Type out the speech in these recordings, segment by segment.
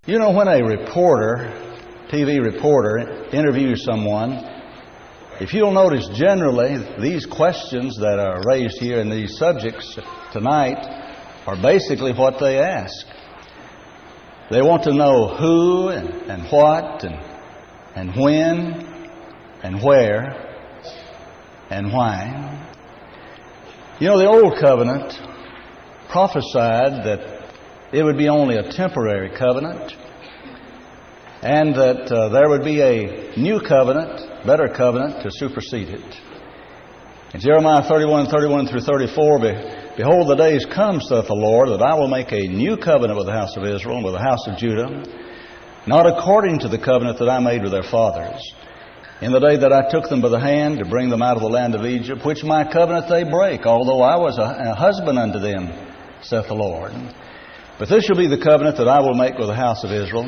You know, when a reporter, TV reporter, interviews someone, if you'll notice, generally, these questions that are raised here in these subjects tonight are basically what they ask. They want to know who and what and when and where and why. You know, the Old Covenant prophesied that it would be only a temporary covenant, and that there would be a new covenant, better covenant, to supersede it. In Jeremiah 31 through 34, Behold, the days come, saith the Lord, that I will make a new covenant with the house of Israel and with the house of Judah, not according to the covenant that I made with their fathers, in the day that I took them by the hand to bring them out of the land of Egypt, which my covenant they break, although I was a husband unto them, saith the Lord. But this shall be the covenant that I will make with the house of Israel.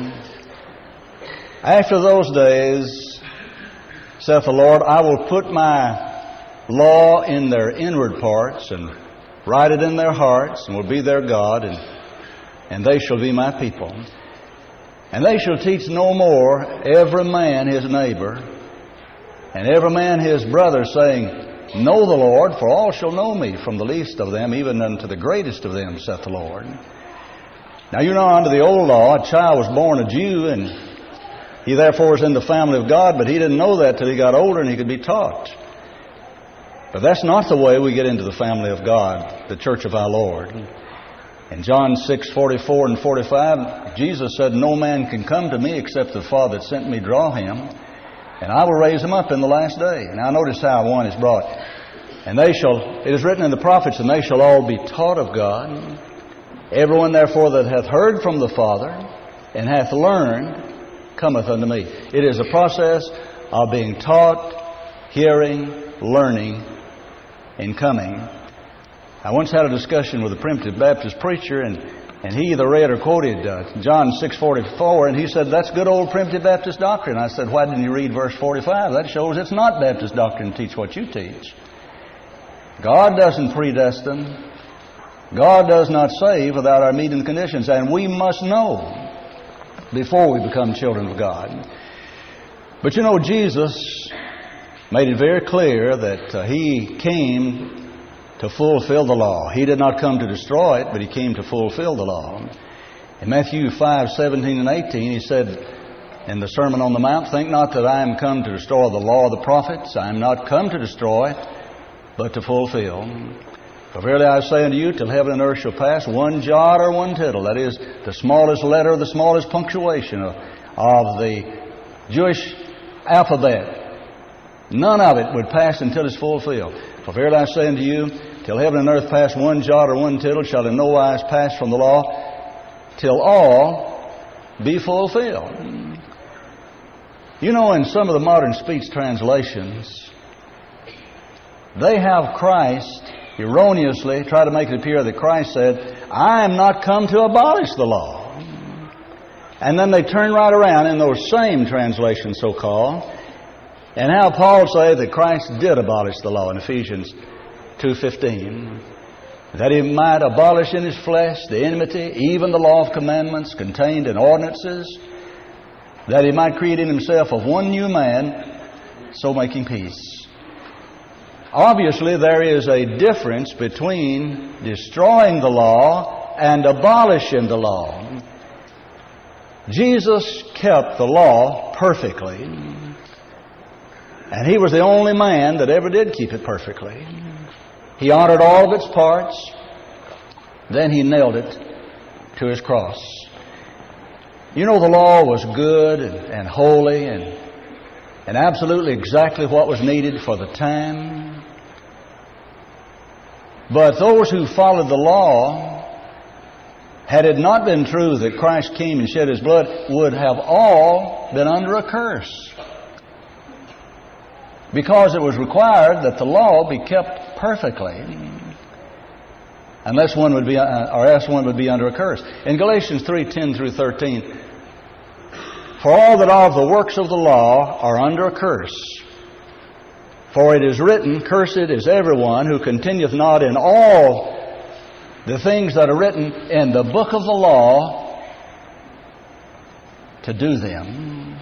After those days, saith the Lord, I will put my law in their inward parts and write it in their hearts, and will be their God, and they shall be my people. And they shall teach no more every man his neighbor, and every man his brother, saying, Know the Lord, for all shall know me, from the least of them even unto the greatest of them, saith the Lord. Now you know, under the old law, a child was born a Jew, and he therefore was in the family of God, but he didn't know that till he got older and he could be taught. But that's not the way we get into the family of God, the church of our Lord. In John 6:44 and 45, Jesus said, No man can come to me except the Father that sent me draw him, and I will raise him up in the last day. Now notice how one is brought. And it is written in the prophets, and they shall all be taught of God. Everyone therefore that hath heard from the Father and hath learned cometh unto me. It is a process of being taught, hearing, learning, and coming. I once had a discussion with a Primitive Baptist preacher, and he either read or quoted John 6:44, and he said, That's good old Primitive Baptist doctrine. I said, Why didn't you read verse 45? That shows it's not Baptist doctrine to teach what you teach. God doesn't predestine. God does not save without our meeting the conditions, and we must know before we become children of God. But you know, Jesus made it very clear that He came to fulfill the law. He did not come to destroy it, but He came to fulfill the law. In Matthew 5:17 and 18, He said in the Sermon on the Mount, Think not that I am come to destroy the law of the prophets. I am not come to destroy, but to fulfill. For verily I say unto you, till heaven and earth shall pass, one jot or one tittle, that is, the smallest letter, the smallest punctuation of the Jewish alphabet, none of it would pass until it's fulfilled. For verily I say unto you, till heaven and earth pass, one jot or one tittle shall in no wise pass from the law, till all be fulfilled. You know, in some of the modern speech translations, they have Christ erroneously try to make it appear that Christ said, I am not come to abolish the law. And then they turn right around in those same translations, so-called, and how Paul say that Christ did abolish the law in Ephesians 2:15, that He might abolish in His flesh the enmity, even the law of commandments contained in ordinances, that He might create in Himself of one new man, so making peace. Obviously, there is a difference between destroying the law and abolishing the law. Jesus kept the law perfectly, and He was the only man that ever did keep it perfectly. He honored all of its parts, then He nailed it to His cross. You know, the law was good and holy and absolutely exactly what was needed for the time. But those who followed the law, had it not been true that Christ came and shed His blood, would have all been under a curse. Because it was required that the law be kept perfectly, unless one would be, or else one would be under a curse. In Galatians 3:10 through 13, For all that are of the works of the law are under a curse. For it is written, Cursed is everyone who continueth not in all the things that are written in the book of the law to do them.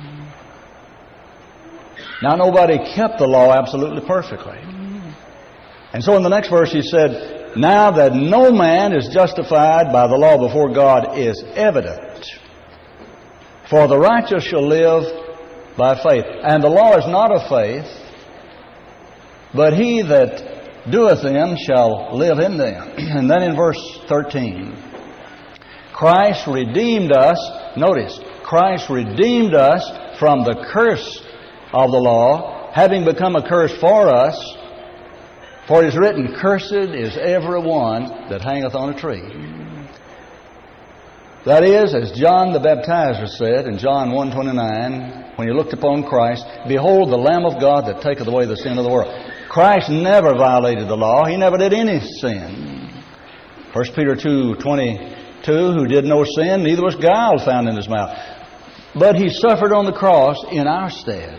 Now, nobody kept the law absolutely perfectly. And so in the next verse he said, now that no man is justified by the law before God is evident, for the righteous shall live by faith. And the law is not of faith, but he that doeth them shall live in them. And then in verse 13, Christ redeemed us, notice, Christ redeemed us from the curse of the law, having become a curse for us. For it is written, cursed is every one that hangeth on a tree. That is, as John the Baptizer said in John 1:29, when he looked upon Christ, behold the Lamb of God that taketh away the sin of the world. Christ never violated the law. He never did any sin. 1 Peter 2:22, who did no sin, neither was guile found in his mouth. But he suffered on the cross in our stead.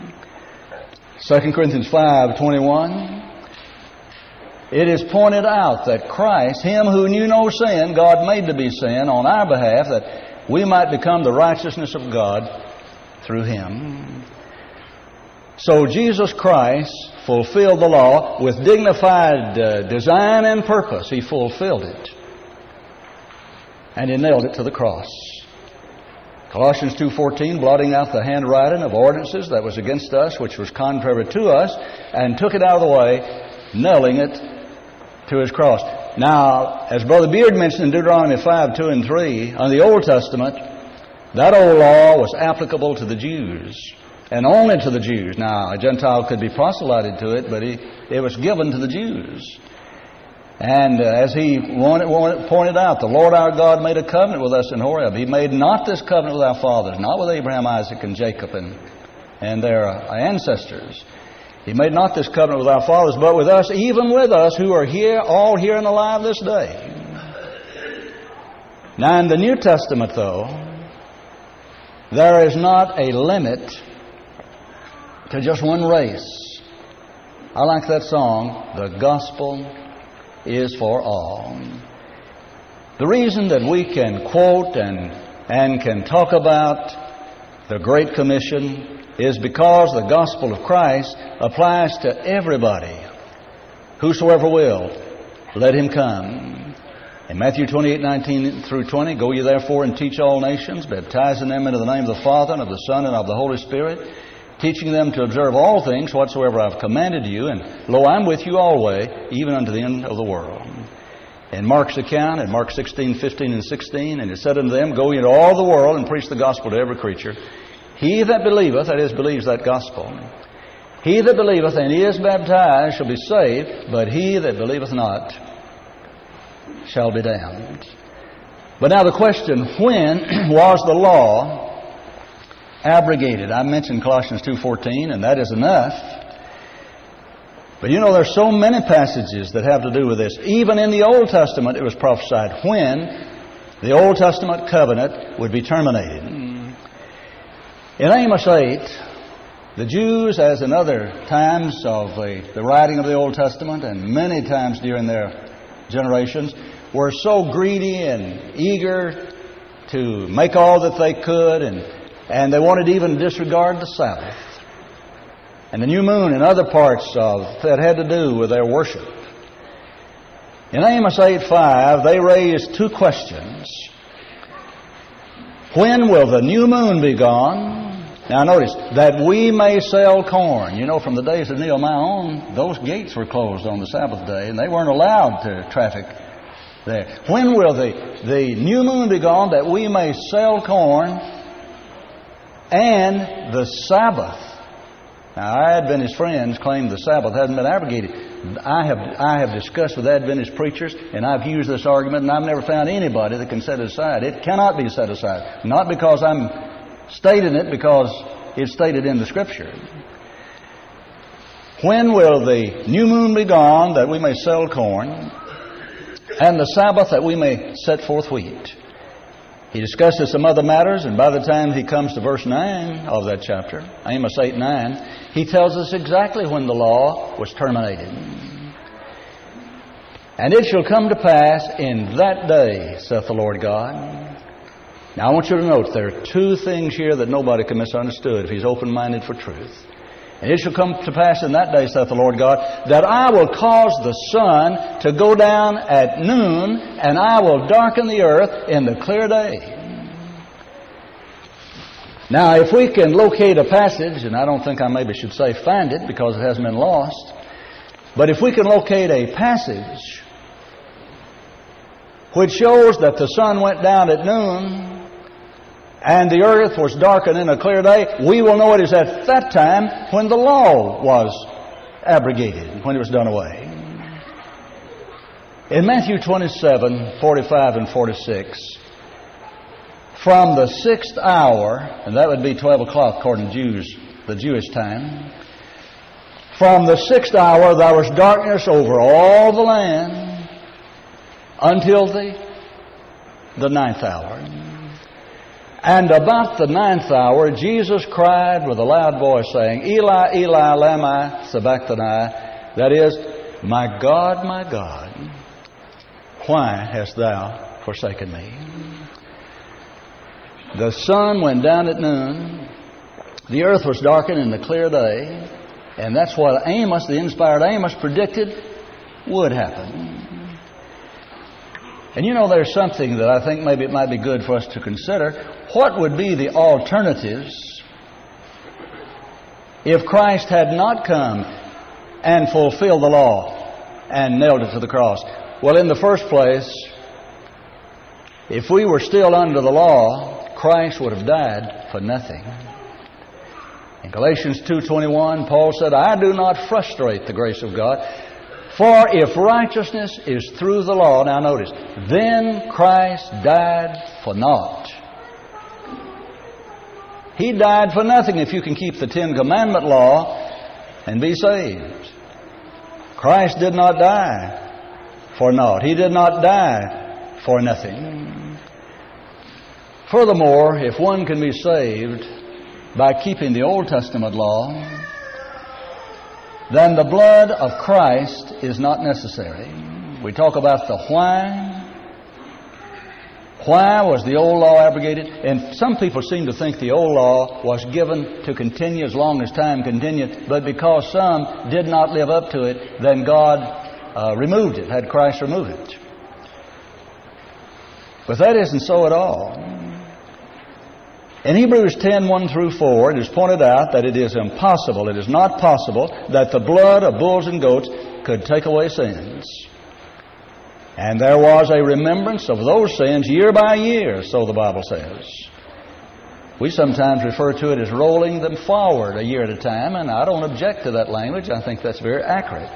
2 Corinthians 5:21, it is pointed out that Christ, Him who knew no sin, God made to be sin on our behalf, that we might become the righteousness of God through Him. So Jesus Christ fulfilled the law with dignified design and purpose. He fulfilled it. And He nailed it to the cross. Colossians 2:14, blotting out the handwriting of ordinances that was against us, which was contrary to us, and took it out of the way, nailing it to His cross. Now, as Brother Beard mentioned in Deuteronomy 5:2 and 3, on the Old Testament, that old law was applicable to the Jews, and only to the Jews. Now, a Gentile could be proselyted to it, but it was given to the Jews. And as he pointed out, the Lord our God made a covenant with us in Horeb. He made not this covenant with our fathers, not with Abraham, Isaac, and Jacob and their ancestors. He made not this covenant with our fathers, but with us, even with us who are here, all here and alive this day. Now in the New Testament, though, there is not a limit to just one race. I like that song, The Gospel is for all. The reason that we can quote and can talk about the Great Commission is because the gospel of Christ applies to everybody. Whosoever will, let him come. In Matthew 28:19 through 20, go ye therefore and teach all nations, baptizing them into the name of the Father and of the Son and of the Holy Spirit, teaching them to observe all things whatsoever I have commanded you, and lo, I'm with you always, even unto the end of the world. In Mark's account, in Mark 16:15 and 16, and it said unto them, go ye into all the world and preach the gospel to every creature. He that believeth, that is, believes that gospel, he that believeth and is baptized shall be saved, but he that believeth not shall be damned. But now the question, when was the law abrogated? I mentioned Colossians 2:14, and that is enough. But you know, there's so many passages that have to do with this. Even in the Old Testament, it was prophesied when the Old Testament covenant would be terminated. In Amos 8, the Jews, as in other times of the writing of the Old Testament, and many times during their generations, were so greedy and eager to make all that they could, and they wanted even to disregard the Sabbath and the new moon and other parts that had to do with their worship. In Amos 8:5, they raised two questions. When will the new moon be gone? Now notice, that we may sell corn. You know, from the days of Nehemiah on, those gates were closed on the Sabbath day, and they weren't allowed to traffic there. When will the new moon be gone, that we may sell corn and the Sabbath? Now, our Adventist friends claim the Sabbath hasn't been abrogated. I have discussed with Adventist preachers, and I've used this argument, and I've never found anybody that can set it aside. It cannot be set aside. Not because I'm stating it, because it's stated in the Scripture. When will the new moon be gone, that we may sell corn, and the Sabbath, that we may set forth wheat? He discusses some other matters, and by the time he comes to verse 9 of that chapter, Amos 8:9, he tells us exactly when the law was terminated. And it shall come to pass in that day, saith the Lord God, Now I want you to note there are two things here that nobody can misunderstand if he's open-minded for truth. And it shall come to pass in that day, saith the Lord God, that I will cause the sun to go down at noon, and I will darken the earth in the clear day. Now, if we can locate a passage, and I don't think I maybe should say find it because it hasn't been lost, but if we can locate a passage which shows that the sun went down at noon and the earth was darkened in a clear day, we will know it is at that time when the law was abrogated, when it was done away. In Matthew 27, 45 and 46, from the 6th hour, and that would be 12 o'clock according to the Jewish time, from the 6th hour there was darkness over all the land until the 9th hour. And about the 9th hour, Jesus cried with a loud voice, saying, Eli, Eli, lama sabachthani, that is, my God, why hast thou forsaken me? The sun went down at noon, the earth was darkened in the clear day, and that's what Amos, the inspired Amos, predicted would happen. And you know, there's something that I think maybe it might be good for us to consider. What would be the alternatives if Christ had not come and fulfilled the law and nailed it to the cross? Well, in the first place, if we were still under the law, Christ would have died for nothing. In Galatians 2:21, Paul said, I do not frustrate the grace of God. For if righteousness is through the law, now notice, then Christ died for naught. He died for nothing if you can keep the Ten Commandment law and be saved. Christ did not die for naught. He did not die for nothing. Furthermore, if one can be saved by keeping the Old Testament law, then the blood of Christ is not necessary. We talk about the why. Why was the old law abrogated? And some people seem to think the old law was given to continue as long as time continued, but because some did not live up to it, then God removed it, had Christ remove it. But that isn't so at all. In Hebrews 10:1 through 4, it is pointed out that it is impossible, it is not possible, that the blood of bulls and goats could take away sins. And there was a remembrance of those sins year by year, so the Bible says. We sometimes refer to it as rolling them forward a year at a time, and I don't object to that language. I think that's very accurate.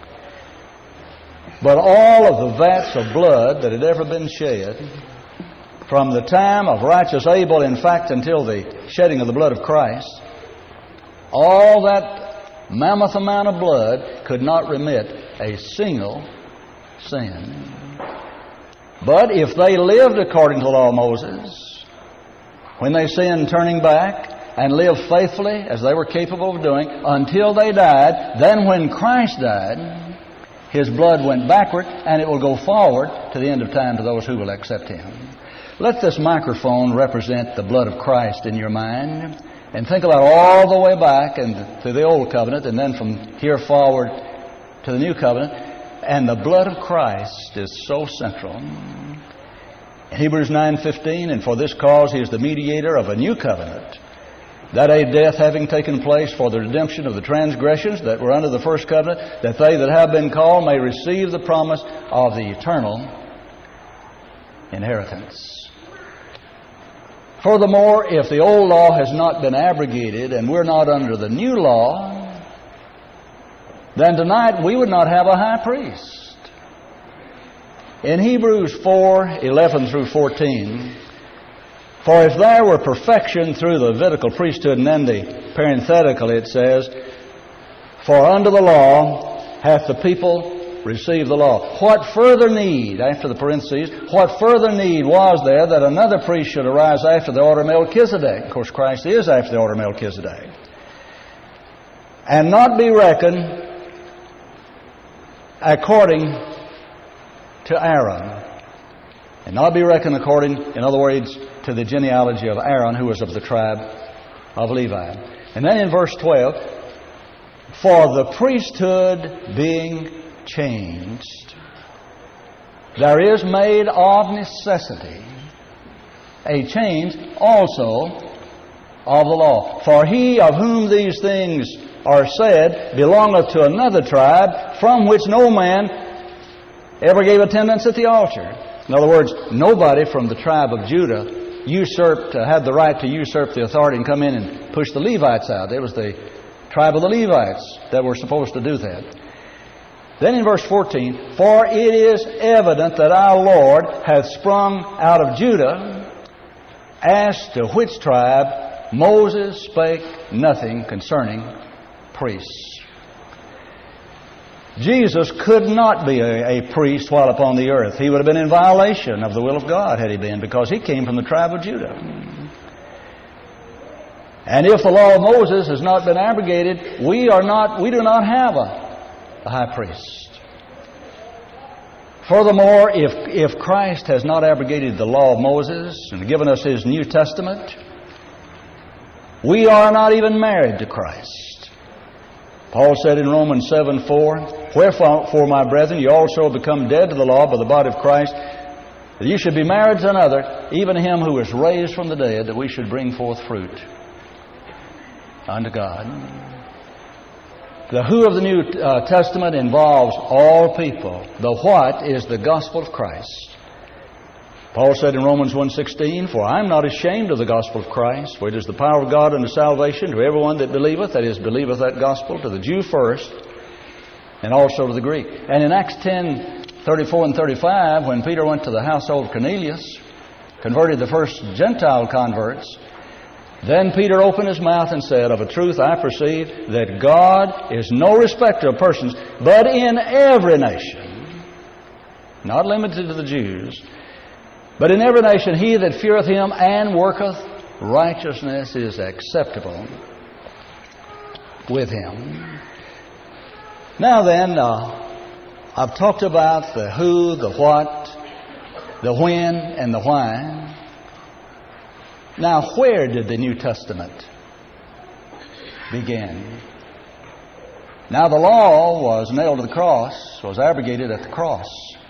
But all of the vats of blood that had ever been shed, from the time of righteous Abel, in fact, until the shedding of the blood of Christ, all that mammoth amount of blood could not remit a single sin. But if they lived according to the law of Moses, when they sinned turning back and lived faithfully as they were capable of doing until they died, then when Christ died, His blood went backward and it will go forward to the end of time to those who will accept Him. Let this microphone represent the blood of Christ in your mind, and think about all the way back and to the Old Covenant, and then from here forward to the New Covenant. And the blood of Christ is so central. In Hebrews 9:15, and for this cause He is the mediator of a new covenant, that a death having taken place for the redemption of the transgressions that were under the first covenant, that they that have been called may receive the promise of the eternal inheritance. Furthermore, if the old law has not been abrogated and we're not under the new law, then tonight we would not have a high priest. In Hebrews 4:11 through 14, for if there were perfection through the Levitical priesthood, and then the parenthetical it says, for under the law hath the people received the law. What further need, after the parentheses, what further need was there that another priest should arise after the order of Melchizedek? Of course, Christ is after the order of Melchizedek. And not be reckoned according to Aaron. and not be reckoned according, in other words, to the genealogy of Aaron, who was of the tribe of Levi. And then in verse 12, for the priesthood being changed, there is made of necessity a change also of the law. For he of whom these things are said belongeth to another tribe, from which no man ever gave attendance at the altar. In other words, nobody from the tribe of Judah had the right to usurp the authority and come in and push the Levites out. It was the tribe of the Levites that were supposed to do that. Then in verse 14, for it is evident that our Lord hath sprung out of Judah, as to which tribe Moses spake nothing concerning priests. Jesus could not be a priest while upon the earth. He would have been in violation of the will of God had he been, because he came from the tribe of Judah. And if the law of Moses has not been abrogated, we do not have a high priest. Furthermore, if Christ has not abrogated the law of Moses and given us His New Testament, we are not even married to Christ. Paul said in Romans 7:4, wherefore, my brethren, you also become dead to the law by the body of Christ, that you should be married to another, even Him who was raised from the dead, that we should bring forth fruit unto God. The who of the New Testament involves all people. The what is the gospel of Christ. Paul said in Romans 1:16, for I am not ashamed of the gospel of Christ, for it is the power of God unto salvation to everyone that believeth, that is, believeth that gospel, to the Jew first, and also to the Greek. And in Acts 10:34 and 35, when Peter went to the household of Cornelius, converted the first Gentile converts, then Peter opened his mouth and said, of a truth I perceive that God is no respecter of persons, but in every nation, not limited to the Jews, but in every nation he that feareth Him and worketh righteousness is acceptable with Him. Now then, I've talked about the who, the what, the when, and the why. Now, where did the New Testament begin? Now, the law was nailed to the cross, was abrogated at the cross.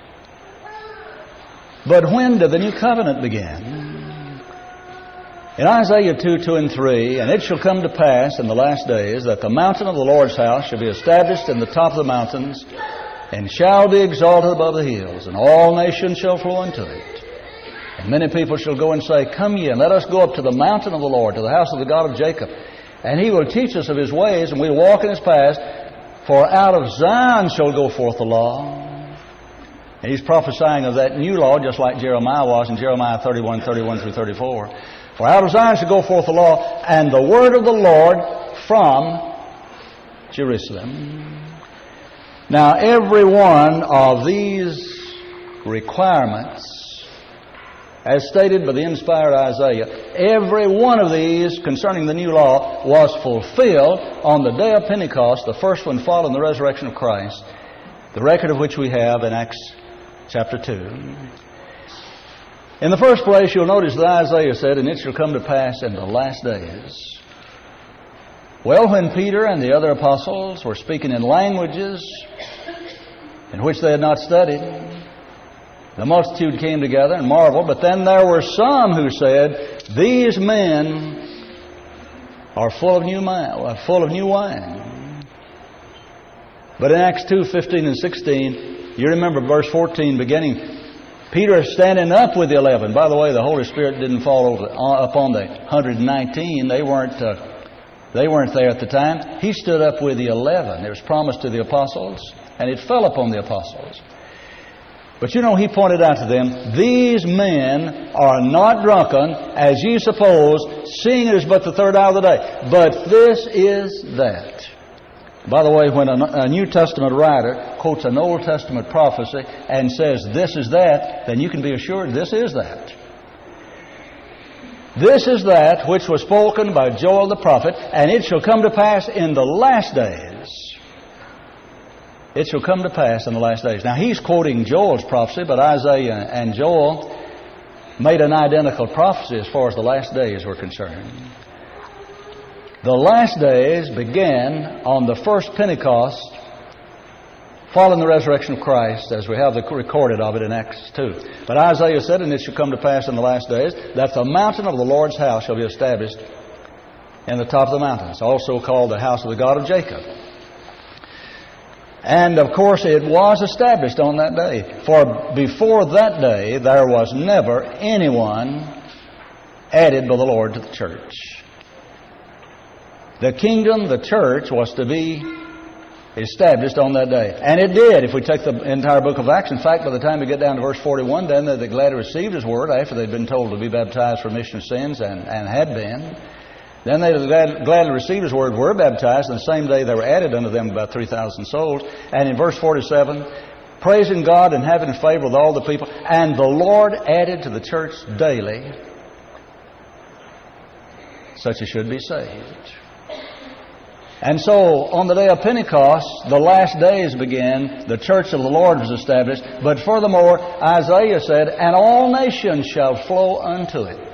But when did the New Covenant begin? In Isaiah 2:2 and 3, and it shall come to pass in the last days that the mountain of the Lord's house shall be established in the top of the mountains, and shall be exalted above the hills, and all nations shall flow into it. And many people shall go and say, come ye, and let us go up to the mountain of the Lord, to the house of the God of Jacob. And He will teach us of His ways, and we'll walk in His paths. For out of Zion shall go forth the law. And He's prophesying of that new law, just like Jeremiah was in Jeremiah 31 through 34. For out of Zion shall go forth the law, and the word of the Lord from Jerusalem. Now, every one of these requirements, as stated by the inspired Isaiah, every one of these concerning the new law was fulfilled on the day of Pentecost, the first one following the resurrection of Christ, the record of which we have in Acts chapter 2. In the first place, you'll notice that Isaiah said, and it shall come to pass in the last days. Well, when Peter and the other apostles were speaking in languages in which they had not studied, the multitude came together and marveled. But then there were some who said, these men are full of new wine. But in Acts 2:15 and 16, you remember verse 14 beginning, Peter is standing up with the 11. By the way, the Holy Spirit didn't fall upon the 119. They weren't there at the time. He stood up with the 11. It was promised to the apostles, and it fell upon the apostles. But you know, he pointed out to them, these men are not drunken, as ye suppose, seeing it is but the third hour of the day. But this is that. By the way, when a New Testament writer quotes an Old Testament prophecy and says, this is that, then you can be assured this is that. This is that which was spoken by Joel the prophet, and it shall come to pass in the last days. It shall come to pass in the last days. Now, he's quoting Joel's prophecy, but Isaiah and Joel made an identical prophecy as far as the last days were concerned. The last days began on the first Pentecost following the resurrection of Christ, as we have the recorded of it in Acts 2. But Isaiah said, and it shall come to pass in the last days, that the mountain of the Lord's house shall be established in the top of the mountains, also called the house of the God of Jacob. And of course it was established on that day. For before that day there was never anyone added by the Lord to the church. The kingdom, the church, was to be established on that day. And it did, if we take the entire book of Acts. In fact, by the time we get down to verse 41, then they gladly received His word after they'd been told to be baptized for remission of sins and had been. Then they gladly received His word, were baptized, and the same day there were added unto them about 3,000 souls. And in verse 47, praising God and having favor with all the people, and the Lord added to the church daily such as should be saved. And so, on the day of Pentecost, the last days began, the church of the Lord was established, but furthermore, Isaiah said, and all nations shall flow unto it.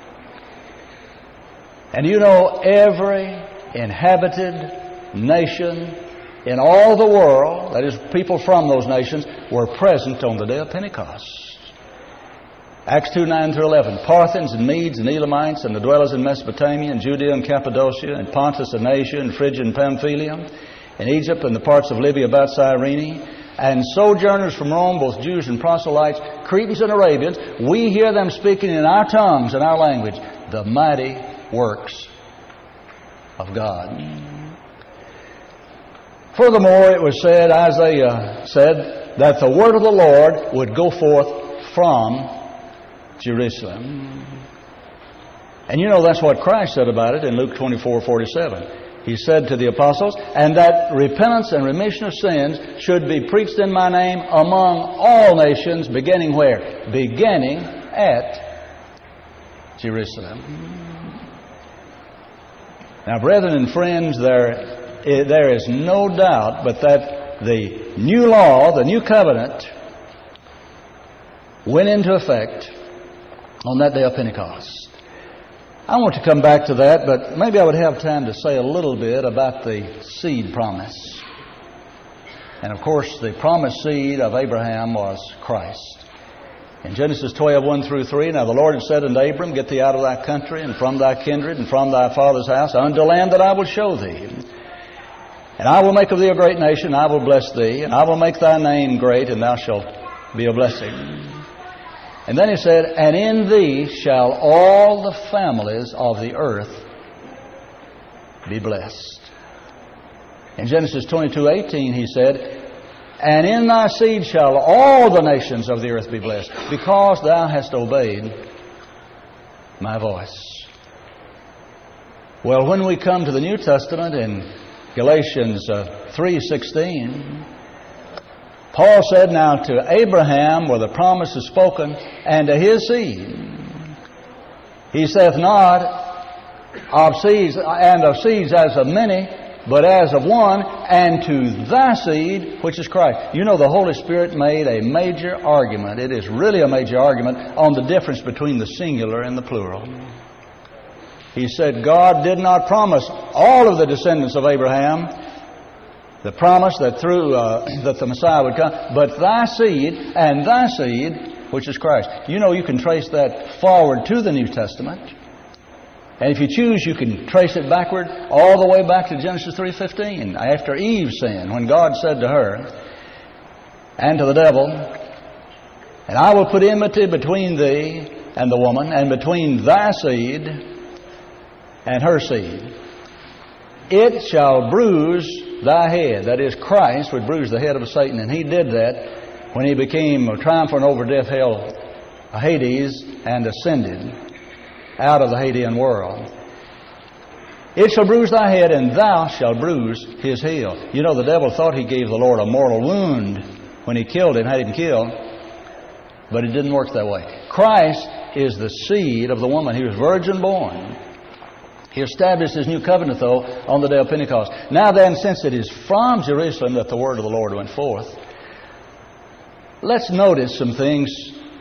And you know, every inhabited nation in all the world, that is, people from those nations, were present on the day of Pentecost. Acts 2, 9 through 11. Parthians and Medes and Elamites and the dwellers in Mesopotamia and Judea and Cappadocia and Pontus and Asia and Phrygia and Pamphylia and Egypt and the parts of Libya about Cyrene and sojourners from Rome, both Jews and proselytes, Cretans and Arabians, we hear them speaking in our tongues and our language the mighty works of God. Furthermore, it was said, Isaiah said, that the word of the Lord would go forth from Jerusalem. And you know that's what Christ said about it in Luke 24:47. He said to the apostles, and that repentance and remission of sins should be preached in my name among all nations, beginning where? Beginning at Jerusalem. Now, brethren and friends, there is no doubt but that the new law, the new covenant, went into effect on that day of Pentecost. I want to come back to that, but maybe I would have time to say a little bit about the seed promise. And of course, the promised seed of Abraham was Christ. In Genesis 12, 1 through 3, now the Lord had said unto Abram, get thee out of thy country, and from thy kindred, and from thy father's house, unto land that I will show thee. And I will make of thee a great nation, and I will bless thee, and I will make thy name great, and thou shalt be a blessing. And then he said, and in thee shall all the families of the earth be blessed. In Genesis 22:18 he said, and in thy seed shall all the nations of the earth be blessed, because thou hast obeyed my voice. Well, when we come to the New Testament in Galatians 3:16, Paul said, now to Abraham were the promises spoken, and to his seed. He saith not of seeds, and of seeds as of many, but as of one, and to thy seed, which is Christ. You know, the Holy Spirit made a major argument. It is really a major argument on the difference between the singular and the plural. He said God did not promise all of the descendants of Abraham the promise that through that the Messiah would come, but thy seed and thy seed, which is Christ. You know, you can trace that forward to the New Testament. And if you choose, you can trace it backward all the way back to Genesis 3:15, after Eve sinned, when God said to her and to the devil, and I will put enmity between thee and the woman, and between thy seed and her seed. It shall bruise thy head. That is, Christ would bruise the head of Satan. And he did that when he became triumphant over death, hell, Hades, and ascended out of the Hadean world. It shall bruise thy head, and thou shalt bruise his heel. You know, the devil thought he gave the Lord a mortal wound when he killed him, had him killed. But it didn't work that way. Christ is the seed of the woman. He was virgin born. He established His new covenant, though, on the day of Pentecost. Now then, since it is from Jerusalem that the word of the Lord went forth, let's notice some things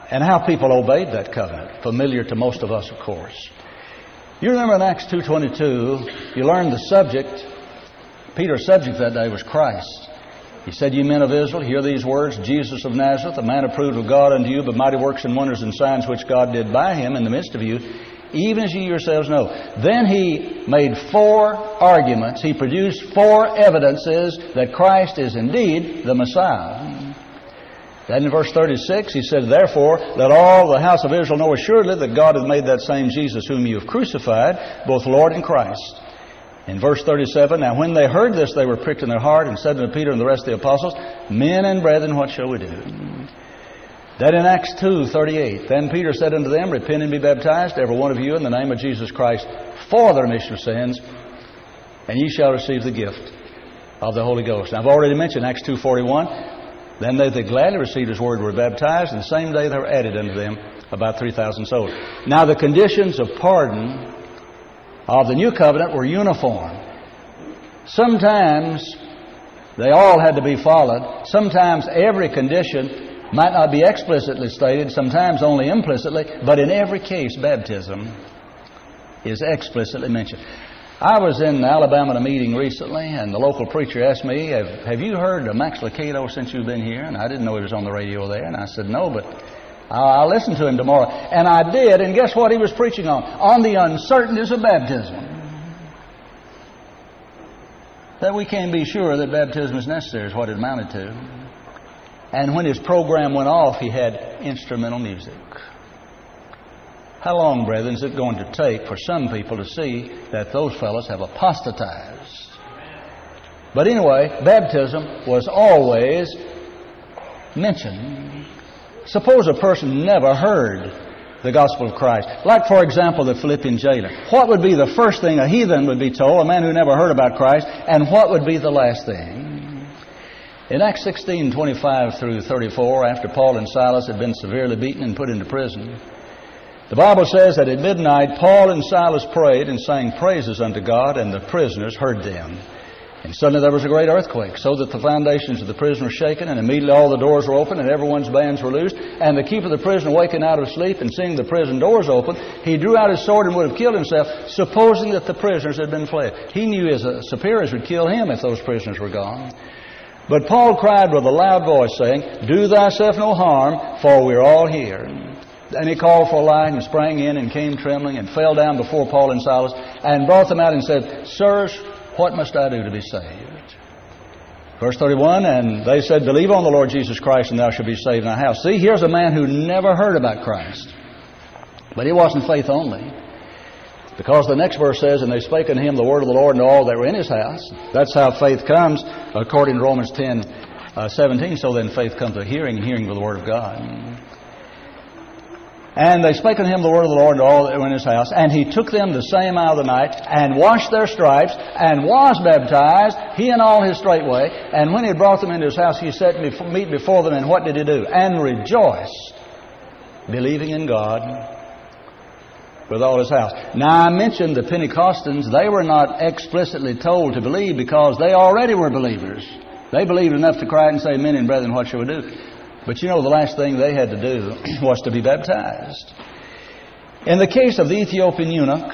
and how people obeyed that covenant. Familiar to most of us, of course. You remember in Acts 2:22, you learned the subject. Peter's subject that day was Christ. He said, "Ye men of Israel, hear these words, Jesus of Nazareth, a man approved of God unto you, but mighty works and wonders and signs which God did by him in the midst of you, even as ye yourselves know." Then he made 4 arguments. He produced 4 evidences that Christ is indeed the Messiah. Then in verse 36 he said, "Therefore let all the house of Israel know assuredly that God hath made that same Jesus whom you have crucified, both Lord and Christ." In verse 37, "Now when they heard this, they were pricked in their heart, and said unto Peter and the rest of the apostles, Men and brethren, what shall we do?" Then in Acts 2:38, "Then Peter said unto them, Repent and be baptized, every one of you, in the name of Jesus Christ, for the remission of sins, and ye shall receive the gift of the Holy Ghost." Now I've already mentioned Acts 2:41. "Then they that gladly received his word were baptized, and the same day there were added unto them about 3,000 souls." Now the conditions of pardon of the new covenant were uniform. Sometimes they all had to be followed. Sometimes every condition might not be explicitly stated, sometimes only implicitly, but in every case baptism is explicitly mentioned. I was in Alabama at a meeting recently, and the local preacher asked me, have you heard of Max Lucado since you've been here? And I didn't know he was on the radio there. And I said, "No, but I'll listen to him tomorrow." And I did, and guess what he was preaching on? On the uncertainties of baptism. That we can't be sure that baptism is necessary is what it amounted to. And when his program went off, he had instrumental music. How long, brethren, is it going to take for some people to see that those fellows have apostatized? But anyway, baptism was always mentioned. Suppose a person never heard the gospel of Christ. Like, for example, the Philippian jailer. What would be the first thing a heathen would be told, a man who never heard about Christ, and what would be the last thing? In Acts 16:25 through 34, after Paul and Silas had been severely beaten and put into prison, the Bible says that at midnight Paul and Silas prayed and sang praises unto God, and the prisoners heard them. And suddenly there was a great earthquake, so that the foundations of the prison were shaken, and immediately all the doors were opened, and everyone's bands were loosed. And the keeper of the prison, waking out of sleep and seeing the prison doors open, he drew out his sword and would have killed himself, supposing that the prisoners had been fled. He knew his superiors would kill him if those prisoners were gone. But Paul cried with a loud voice, saying, "Do thyself no harm, for we're all here." And he called for a light and sprang in and came trembling and fell down before Paul and Silas and brought them out and said, "Sirs, what must I do to be saved?" Verse 31, "And they said, Believe on the Lord Jesus Christ, and thou shalt be saved in thy house." See, here's a man who never heard about Christ. But he wasn't faith only. Because the next verse says, "And they spake unto him the word of the Lord and all that were in his house." That's how faith comes, according to Romans 10:17. So then faith comes to hearing, and hearing with the word of God. "And they spake unto him the word of the Lord and all that were in his house. And he took them the same hour of the night, and washed their stripes, and was baptized, he and all his straightway. And when he had brought them into his house, he set meat before them, and what did he do? And rejoiced, believing in God with all his house." Now I mentioned the Pentecostans. They were not explicitly told to believe because they already were believers. They believed enough to cry and say, "Men and brethren, what shall we do?" But you know, the last thing they had to do was to be baptized. In the case of the Ethiopian eunuch,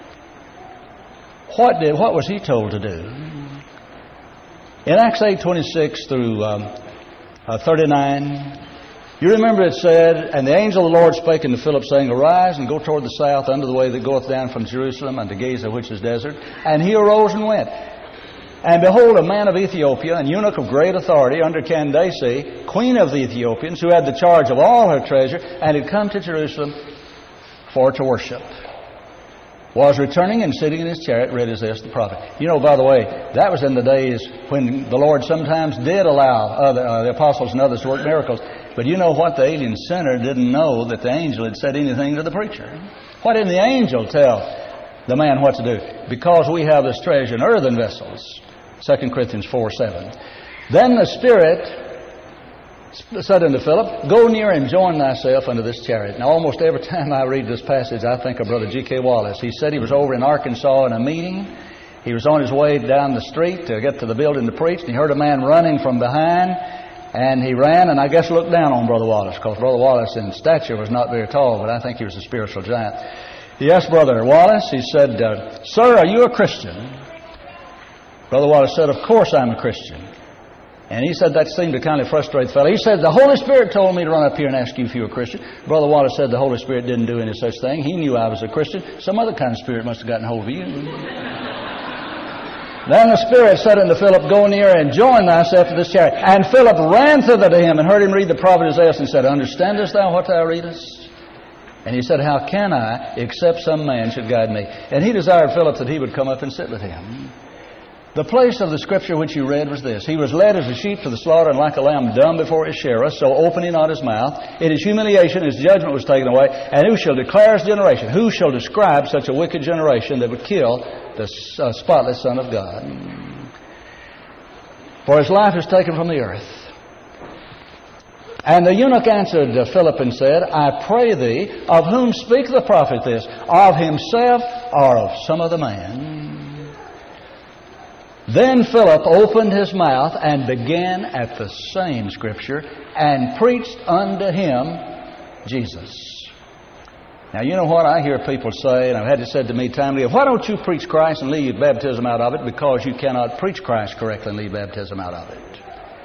what was he told to do? In Acts 8:26 through 39, you remember it said, "And the angel of the Lord spake unto Philip, saying, Arise and go toward the south unto the way that goeth down from Jerusalem unto Gaza, which is desert. And he arose and went. And behold, a man of Ethiopia, an eunuch of great authority, under Candace, queen of the Ethiopians, who had the charge of all her treasure, and had come to Jerusalem for to worship, was returning and sitting in his chariot, read Isaiah the prophet." You know, by the way, that was in the days when the Lord sometimes did allow the apostles and others to work miracles. But you know what? The alien sinner didn't know that the angel had said anything to the preacher. Why didn't the angel tell the man what to do? Because we have this treasure in earthen vessels. 2 Corinthians 4:7. Then the Spirit said unto Philip, "Go near and join thyself unto this chariot." Now, almost every time I read this passage, I think of Brother G.K. Wallace. He said he was over in Arkansas in a meeting. He was on his way down the street to get to the building to preach, and he heard a man running from behind. And he ran and I guess looked down on Brother Wallace, because Brother Wallace in stature was not very tall, but I think he was a spiritual giant. He asked Brother Wallace, he said, "Sir, are you a Christian?" Brother Wallace said, "Of course I'm a Christian." And he said that seemed to kind of frustrate the fellow. He said, "The Holy Spirit told me to run up here and ask you if you were a Christian." Brother Wallace said the Holy Spirit didn't do any such thing. He knew I was a Christian. Some other kind of spirit must have gotten hold of you. Then the Spirit said unto Philip, "Go near and join thyself to this chariot." And Philip ran thither to him and heard him read the prophet Isaiah and said, "Understandest thou what thou readest?" And he said, "How can I, except some man should guide me?" And he desired Philip that he would come up and sit with him. The place of the scripture which you read was this: "He was led as a sheep to the slaughter, and like a lamb dumb before his shearer, so opened he not his mouth. In his humiliation his judgment was taken away. And who shall declare his generation? Who shall describe such a wicked generation that would kill the spotless Son of God? For his life is taken from the earth." And the eunuch answered Philip and said, "I pray thee, of whom speaketh the prophet this? Of himself or of some other man?" Then Philip opened his mouth and began at the same scripture and preached unto him Jesus. Now, you know what I hear people say, and I've had it said to me time and again, "Why don't you preach Christ and leave baptism out of it?" Because you cannot preach Christ correctly and leave baptism out of it.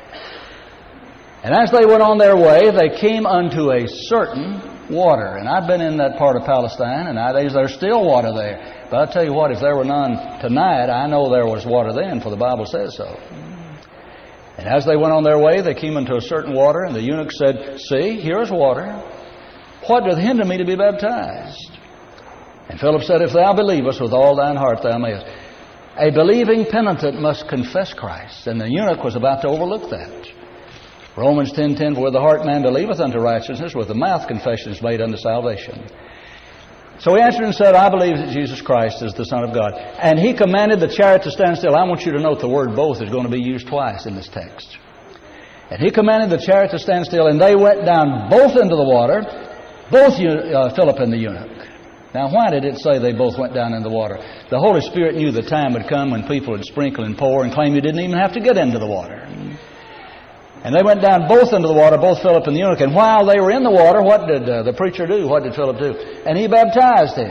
And as they went on their way, they came unto a certain water. And I've been in that part of Palestine, and nowadays there's still water there. But I'll tell you what, if there were none tonight, I know there was water then, for the Bible says so. And as they went on their way, they came into a certain water, and the eunuch said, "See, here is water. What doth hinder me to be baptized?" And Philip said, "If thou believest with all thine heart, thou mayest." A believing penitent must confess Christ, and the eunuch was about to overlook that. Romans 10:10, "For with the heart man believeth unto righteousness, with the mouth confession is made unto salvation." So he answered and said, "I believe that Jesus Christ is the Son of God." And he commanded the chariot to stand still. I want you to note the word "both" is going to be used twice in this text. And he commanded the chariot to stand still, and they went down both into the water, both Philip and the eunuch. Now, why did it say they both went down into the water? The Holy Spirit knew the time would come when people would sprinkle and pour and claim you didn't even have to get into the water. And they went down both into the water, both Philip and the eunuch. And while they were in the water, what did the preacher do? What did Philip do? And he baptized him.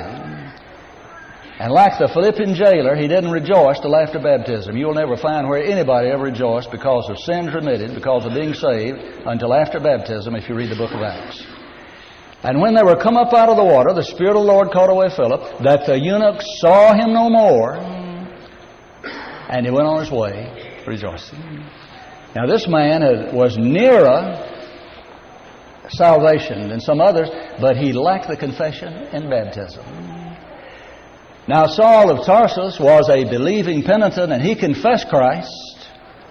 And like the Philippian jailer, he didn't rejoice till after baptism. You'll never find where anybody ever rejoiced because of sins remitted, because of being saved, until after baptism, if you read the book of Acts. And when they were come up out of the water, the Spirit of the Lord caught away Philip, that the eunuch saw him no more, and he went on his way rejoicing. Now, this man was nearer salvation than some others, but he lacked the confession and baptism. Now, Saul of Tarsus was a believing penitent, and he confessed Christ.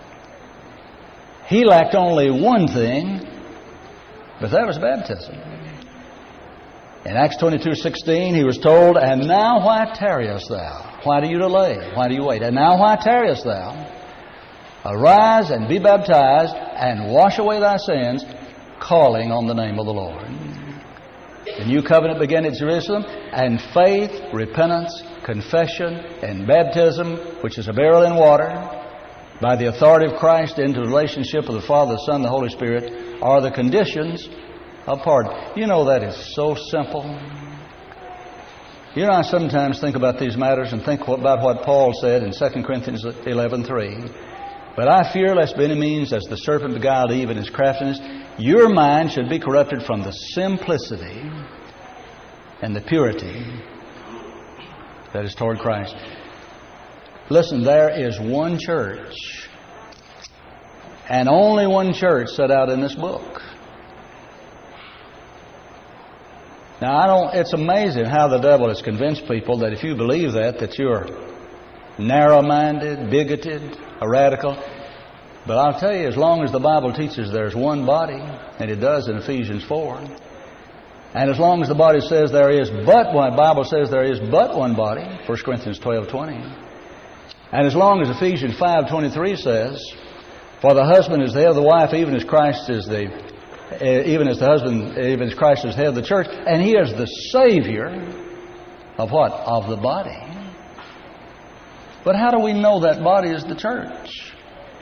He lacked only one thing, but that was baptism. In Acts 22:16, he was told, "And now why tarriest thou? Why do you delay? Why do you wait? And now why tarriest thou? Arise and be baptized and wash away thy sins, calling on the name of the Lord." The new covenant began at Jerusalem, and faith, repentance, confession, and baptism, which is a burial in water, by the authority of Christ into the relationship of the Father, the Son, and the Holy Spirit, are the conditions of pardon. You know, that is so simple. You know, I sometimes think about these matters and think about what Paul said in 2 Corinthians 11:3. "But I fear lest by any means, as the serpent beguiled Eve in his craftiness, your mind should be corrupted from the simplicity and the purity that is toward Christ." Listen, there is one church, and only one church set out in this book. Now, it's amazing how the devil has convinced people that if you believe that you're narrow-minded, bigoted, a radical. But I'll tell you, as long as the Bible teaches there's one body, and it does in Ephesians 4, and as long as the body says there is but one, Bible says there is but one body, 1 Corinthians 12:20, and as long as Ephesians 5:23 says, "For the husband is the head of the wife, even as Christ is the head of the church, and he is the Savior of what? Of the body." But how do we know that body is the church?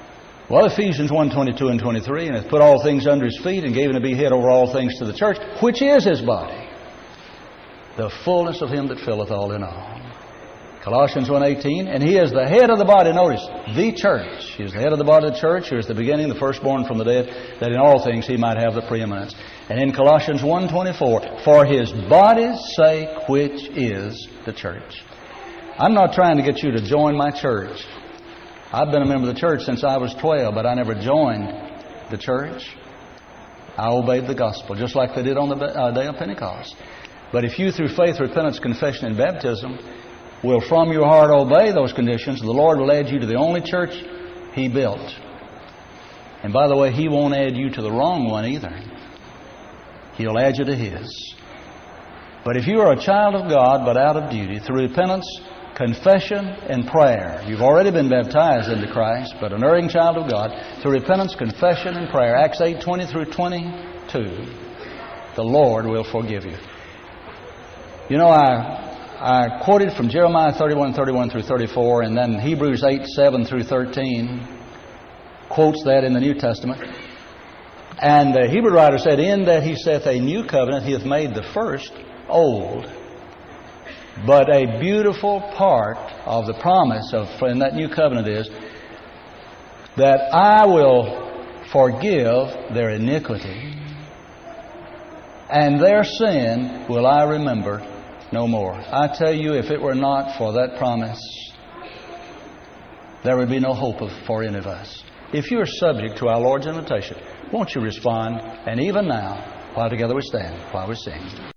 Well, Ephesians 1:22 and 23, and hath put all things under His feet, and gave Him to be head over all things to the church, which is His body, the fullness of Him that filleth all in all. Colossians 1:18, and He is the head of the body. Notice, the church. He is the head of the body of the church, who is the beginning, the firstborn from the dead, that in all things He might have the preeminence. And in Colossians 1:24, for His body's sake, which is the church. I'm not trying to get you to join my church. I've been a member of the church since I was 12, but I never joined the church. I obeyed the gospel, just like they did on the day of Pentecost. But if you, through faith, repentance, confession, and baptism, will from your heart obey those conditions, the Lord will add you to the only church He built. And by the way, He won't add you to the wrong one either. He'll add you to His. But if you are a child of God, but out of duty, through repentance, confession, and prayer, you've already been baptized into Christ, but an erring child of God, through repentance, confession, and prayer, Acts 8:20 through 22, the Lord will forgive you. You know, I quoted from Jeremiah 31:31 through 34, and then Hebrews 8:7 through 13 quotes that in the New Testament. And the Hebrew writer said, in that He saith a new covenant, He hath made the first old. But a beautiful part of the promise in that new covenant is that I will forgive their iniquity, and their sin will I remember no more. I tell you, if it were not for that promise, there would be no hope for any of us. If you are subject to our Lord's invitation, won't you respond? And even now, while together we stand, while we sing.